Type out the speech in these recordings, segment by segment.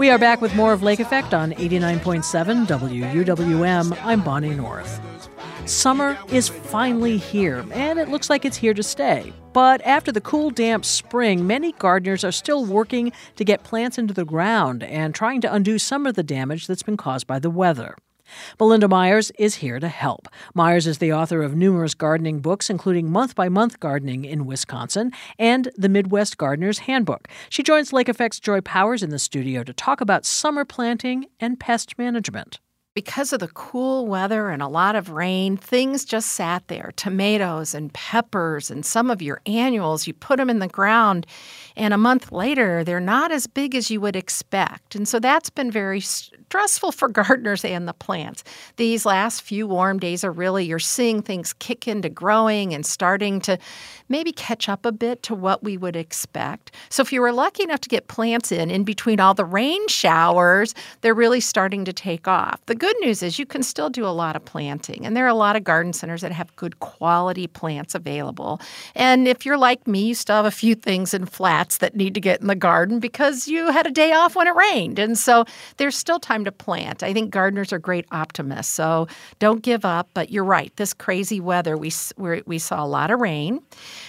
We are back with more of Lake Effect on 89.7 WUWM. I'm Bonnie North. Summer is finally here, and it looks like it's here to stay. But after the cool, damp spring, many gardeners are still working to get plants into the ground and trying to undo some of the damage that's been caused by the weather. Belinda Myers is here to help. Myers is the author of numerous gardening books, including Month by Month Gardening in Wisconsin and The Midwest Gardener's Handbook. She joins Lake Effect's Joy Powers in the studio to talk about summer planting and pest management. Because of the cool weather and a lot of rain, things just sat there. Tomatoes and peppers and some of your annuals, you put them in the ground, and a month later, they're not as big as you would expect. And so that's been very stressful for gardeners and the plants. These last few warm days are really, you're seeing things kick into growing and starting to maybe catch up a bit to what we would expect. So if you were lucky enough to get plants in between all the rain showers, they're really starting to take off. The good news is you can still do a lot of planting, and there are a lot of garden centers that have good quality plants available. And if you're like me, you still have a few things in flats that need to get in the garden because you had a day off when it rained. And so there's still time to plant. I think gardeners are great optimists, so don't give up. But you're right, this crazy weather, we saw a lot of rain.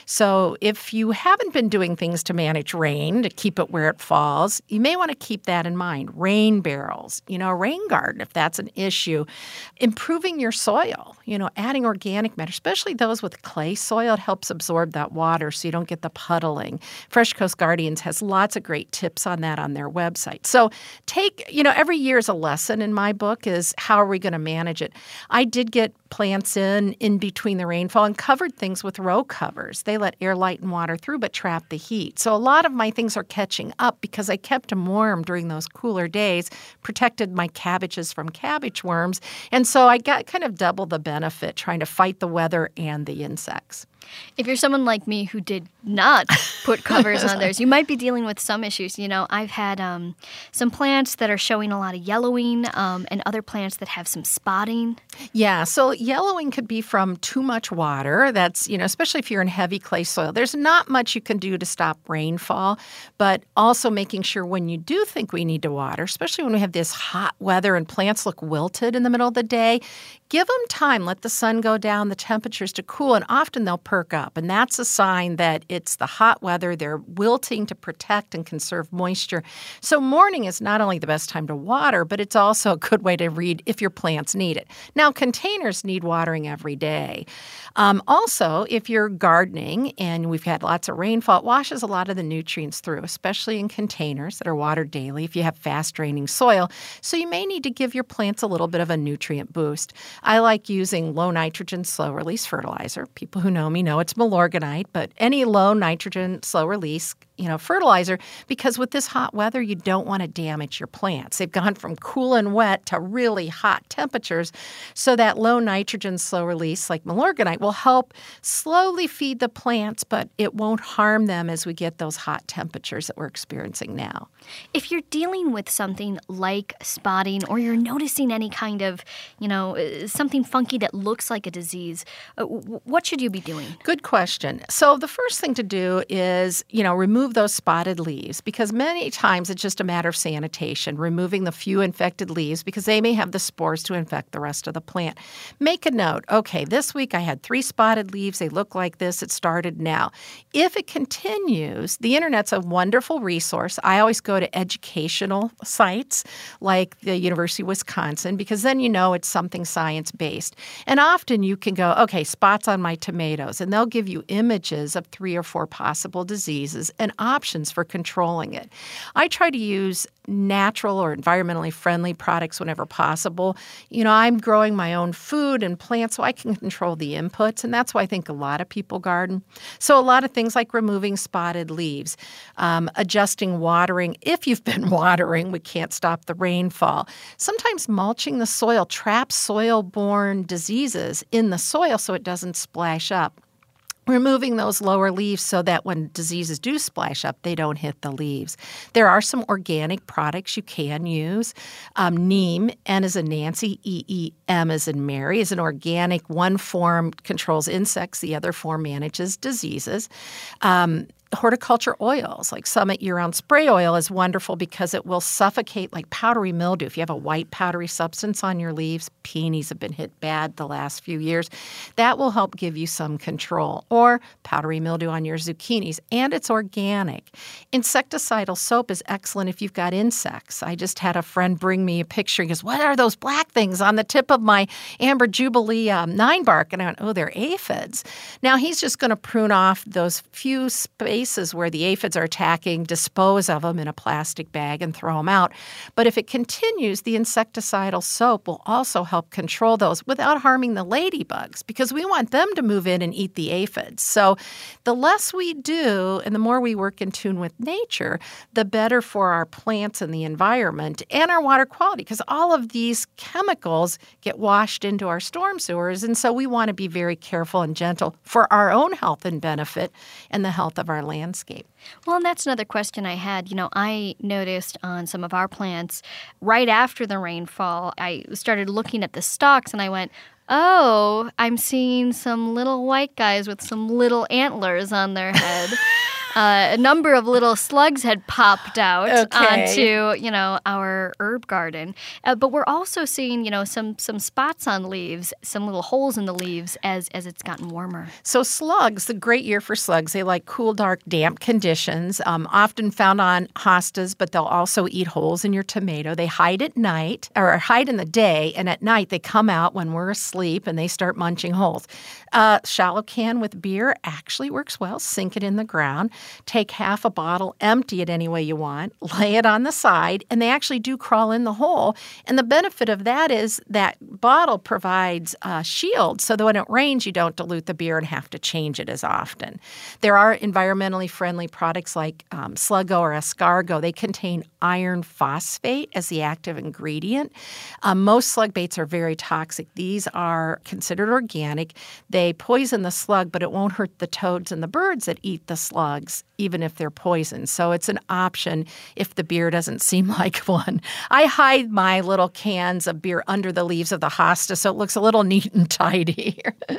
So if you haven't been doing things to manage rain, to keep it where it falls, you may want to keep that in mind. Rain barrels, a rain garden, if that's an issue. Improving your soil, adding organic matter, especially those with clay soil, it helps absorb that water so you don't get the puddling. Fresh Coast Guardians has lots of great tips on that on their website. So every year is a lesson in my book is how are we going to manage it? I did get plants in between the rainfall and covered things with row covers. They let air, light, and water through but trap the heat. So a lot of my things are catching up because I kept them warm during those cooler days, protected my cabbages from cabbage worms, and so I got kind of double the benefit trying to fight the weather and the insects. If you're someone like me who did not put covers on theirs, you might be dealing with some issues. I've had some plants that are showing a lot of yellowing and other plants that have some spotting. Yeah, so yellowing could be from too much water. That's, especially if you're in heavy clay soil. There's not much you can do to stop rainfall, but also making sure when you do think we need to water, especially when we have this hot weather and plants look wilted in the middle of the day, give them time. Let the sun go down, the temperatures to cool, and often they'll perk up. And that's a sign that it's the hot weather. They're wilting to protect and conserve moisture. So morning is not only the best time to water, but it's also a good way to read if your plants need it. Now, containers need watering every day. Also, if you're gardening and we've had lots of rainfall, it washes a lot of the nutrients through, especially in containers that are watered daily if you have fast-draining soil. So you may need to give your plants a little bit of a nutrient boost. I like using low nitrogen, slow release fertilizer. People who know me know it's Milorganite, but any low nitrogen, slow release fertilizer, because with this hot weather, you don't want to damage your plants. They've gone from cool and wet to really hot temperatures. So that low nitrogen, slow release like Milorganite will help slowly feed the plants, but it won't harm them as we get those hot temperatures that we're experiencing now. If you're dealing with something like spotting or you're noticing any kind of, something funky that looks like a disease, what should you be doing? Good question. So the first thing to do is, remove those spotted leaves, because many times it's just a matter of sanitation, removing the few infected leaves because they may have the spores to infect the rest of the plant. Make a note. Okay, this week I had 3 spotted leaves. They look like this. It started now. If it continues, the internet's a wonderful resource. I always go to educational sites like the University of Wisconsin because then it's something science-based. And often you can go, okay, spots on my tomatoes, and they'll give you images of 3 or 4 possible diseases and options for controlling it. I try to use natural or environmentally friendly products whenever possible. I'm growing my own food and plants so I can control the inputs, and that's why I think a lot of people garden. So a lot of things like removing spotted leaves, adjusting watering. If you've been watering, we can't stop the rainfall. Sometimes mulching the soil traps soil-borne diseases in the soil so it doesn't splash up. Removing those lower leaves so that when diseases do splash up, they don't hit the leaves. There are some organic products you can use. Neem, N as in Nancy, EEM as in Mary, is an organic. One form controls insects, the other form manages diseases. horticulture oils, like Summit year-round spray oil is wonderful because it will suffocate like powdery mildew. If you have a white powdery substance on your leaves, peonies have been hit bad the last few years, that will help give you some control. Or powdery mildew on your zucchinis, and it's organic. Insecticidal soap is excellent if you've got insects. I just had a friend bring me a picture. He goes, what are those black things on the tip of my Amber Jubilee 9-bark? And I went, oh, they're aphids. Now, he's just going to prune off those few spaces where the aphids are attacking, dispose of them in a plastic bag and throw them out. But if it continues, the insecticidal soap will also help control those without harming the ladybugs, because we want them to move in and eat the aphids. So the less we do and the more we work in tune with nature, the better for our plants and the environment and our water quality, because all of these chemicals get washed into our storm sewers. And so we want to be very careful and gentle for our own health and benefit and the health of our landscape. Well, and that's another question I had. I noticed on some of our plants, right after the rainfall, I started looking at the stalks and I went, oh, I'm seeing some little white guys with some little antlers on their head. A number of little slugs had popped out onto, our herb garden. But we're also seeing, some spots on leaves, some little holes in the leaves as it's gotten warmer. So slugs, a great year for slugs. They like cool, dark, damp conditions, often found on hostas, but they'll also eat holes in your tomato. They hide at night, or hide in the day, and at night they come out when we're asleep and they start munching holes. Shallow can with beer actually works well. Sink it in the ground. Take half a bottle, empty it any way you want, lay it on the side, and they actually do crawl in the hole. And the benefit of that is that bottle provides a shield so that when it rains, you don't dilute the beer and have to change it as often. There are environmentally friendly products like Sluggo or Escargot. They contain iron phosphate as the active ingredient. Most slug baits are very toxic. These are considered organic. They poison the slug, but it won't hurt the toads and the birds that eat the slugs, even if they're poisoned. So it's an option if the beer doesn't seem like one. I hide my little cans of beer under the leaves of the hosta so it looks a little neat and tidy.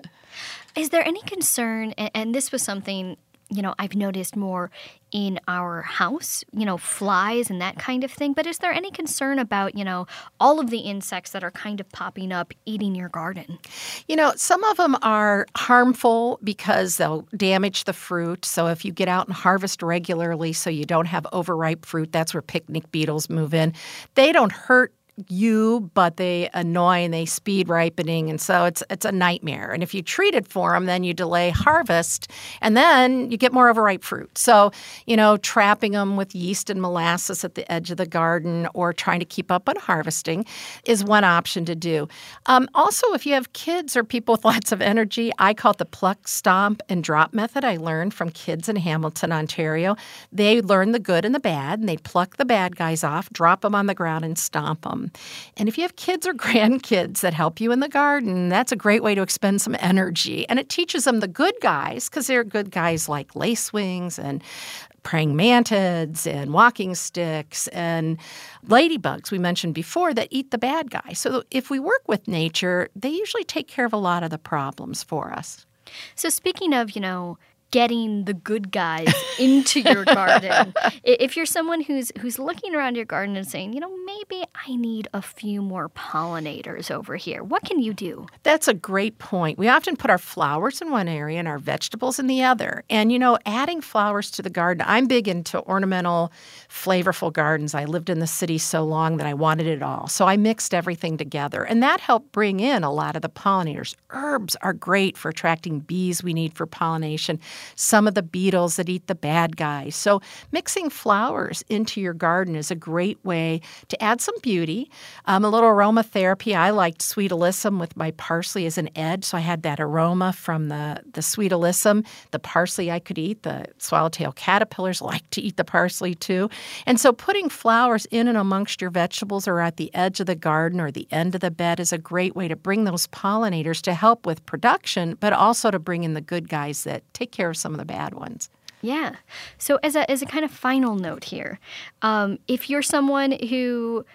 Is there any concern, and this was something I've noticed more in our house, flies and that kind of thing. But is there any concern about, all of the insects that are kind of popping up, eating your garden? Some of them are harmful because they'll damage the fruit. So if you get out and harvest regularly so you don't have overripe fruit, that's where picnic beetles move in. They don't hurt you, but they annoy and they speed ripening, and so it's a nightmare. And if you treat it for them, then you delay harvest, and then you get more overripe fruit. So, trapping them with yeast and molasses at the edge of the garden or trying to keep up on harvesting is one option to do. Also, if you have kids or people with lots of energy, I call it the pluck, stomp, and drop method I learned from kids in Hamilton, Ontario. They learn the good and the bad, and they pluck the bad guys off, drop them on the ground, and stomp them. And if you have kids or grandkids that help you in the garden, that's a great way to expend some energy. And it teaches them the good guys, because they're good guys like lacewings and praying mantids and walking sticks and ladybugs we mentioned before that eat the bad guy. So if we work with nature, they usually take care of a lot of the problems for us. So speaking of, getting the good guys into your garden. If you're someone who's looking around your garden and saying, maybe I need a few more pollinators over here, what can you do? That's a great point. We often put our flowers in one area and our vegetables in the other. And, adding flowers to the garden, I'm big into ornamental, flavorful gardens. I lived in the city so long that I wanted it all. So I mixed everything together. And that helped bring in a lot of the pollinators. Herbs are great for attracting bees we need for pollination. Some of the beetles that eat the bad guys. So mixing flowers into your garden is a great way to add some beauty. A little aromatherapy. I liked sweet alyssum with my parsley as an edge, so I had that aroma from the sweet alyssum. The parsley I could eat. The swallowtail caterpillars like to eat the parsley too. And so putting flowers in and amongst your vegetables or at the edge of the garden or the end of the bed is a great way to bring those pollinators to help with production, but also to bring in the good guys that take care of some of the bad ones. Yeah. So as a kind of final note here, if you're someone who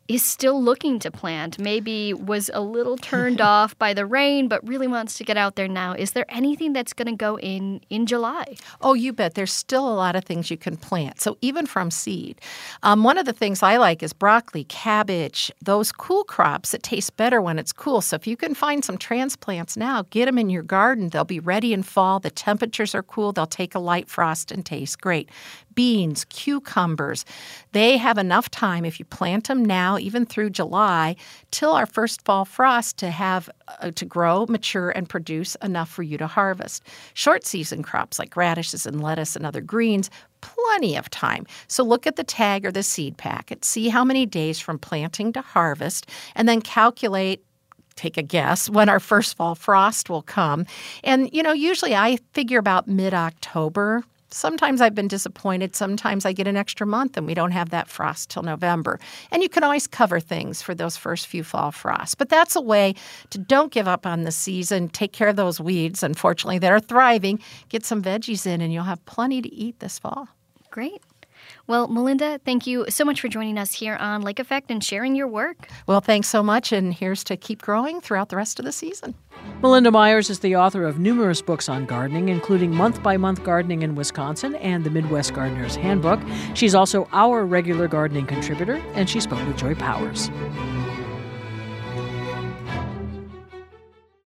is still looking to plant, maybe was a little turned off by the rain, but really wants to get out there now, is there anything that's going to go in July? Oh, you bet. There's still a lot of things you can plant. So even from seed. One of the things I like is broccoli, cabbage, those cool crops that taste better when it's cool. So if you can find some transplants now, get them in your garden. They'll be ready in fall. The temperatures are cool. They'll take a light frost and taste great. Beans, cucumbers, they have enough time if you plant them now, even through July, till our first fall frost to have to grow, mature, and produce enough for you to harvest. Short season crops like radishes and lettuce and other greens, plenty of time. So look at the tag or the seed packet, see how many days from planting to harvest, and then calculate, take a guess, when our first fall frost will come. And, usually I figure about mid-October. Sometimes I've been disappointed. Sometimes I get an extra month and we don't have that frost till November. And you can always cover things for those first few fall frosts. But that's a way to don't give up on the season. Take care of those weeds, unfortunately, that are thriving. Get some veggies in and you'll have plenty to eat this fall. Great. Well, Melinda, thank you so much for joining us here on Lake Effect and sharing your work. Well, thanks so much, and here's to keep growing throughout the rest of the season. Melinda Myers is the author of numerous books on gardening, including Month by Month Gardening in Wisconsin and the Midwest Gardener's Handbook. She's also our regular gardening contributor, and she spoke with Joy Powers.